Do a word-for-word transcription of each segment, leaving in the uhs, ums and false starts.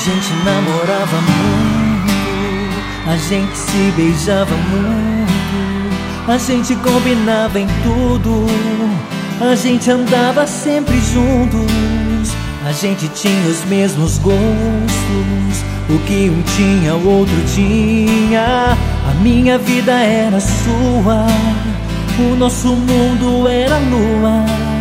gente namorava muito, a gente se beijava muito, a gente combinava em tudo, a gente andava sempre juntos, a gente tinha os mesmos gostos, o que um tinha o outro tinha. A minha vida era sua, o nosso mundo era lua.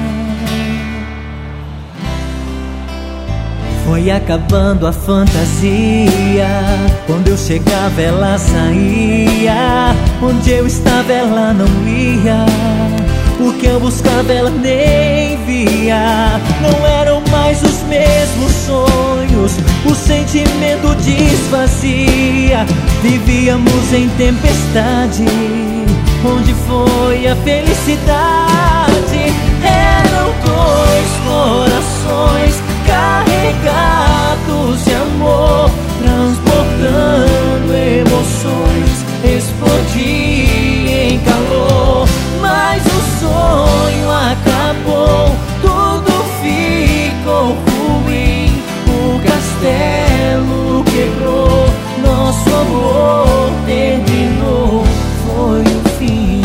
Foi acabando a fantasia, quando eu chegava ela saía, onde eu estava ela não ia, o que eu buscava ela nem via. Não eram mais os mesmos sonhos, o sentimento desfazia. Vivíamos em tempestade, onde foi a felicidade? Eram dois corações carregados de amor, transportando emoções, explodia em calor. Mas o sonho acabou, tudo ficou ruim, o castelo quebrou, nosso amor terminou, foi o fim.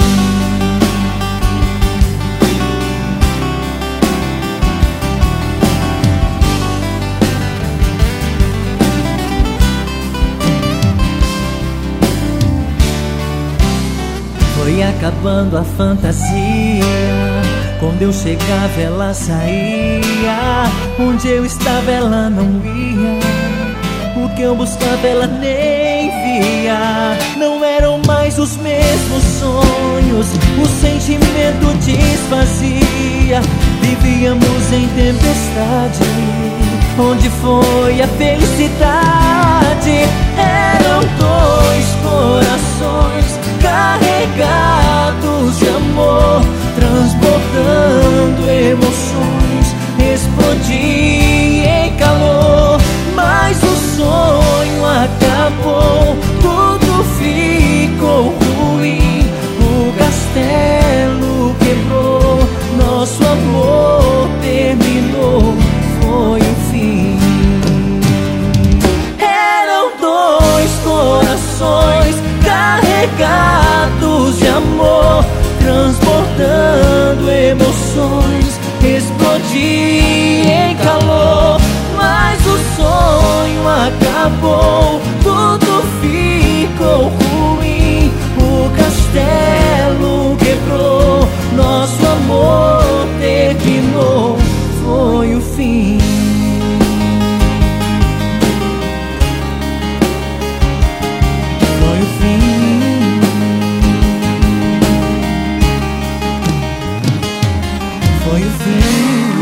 Foi acabando a fantasia, quando eu chegava ela saía, onde eu estava ela não ia, o que eu buscava ela nem via. Não eram mais os mesmos sonhos, o sentimento desfazia. Vivíamos em tempestade, onde foi a felicidade? Eram dois corações carregados de amor, transportando emoções, explodia em calor. Mas o sonho acabou, tudo ficou ruim, o castelo quebrou, nosso amor terminou, foi o fim. Eram dois corações carregados de amor, transportando emoções, explodia em calor. Mas o sonho acabou, tudo ficou ruim, o castelo quebrou, nosso amor terminou, foi o fim. Foi o fim. Foi o fim.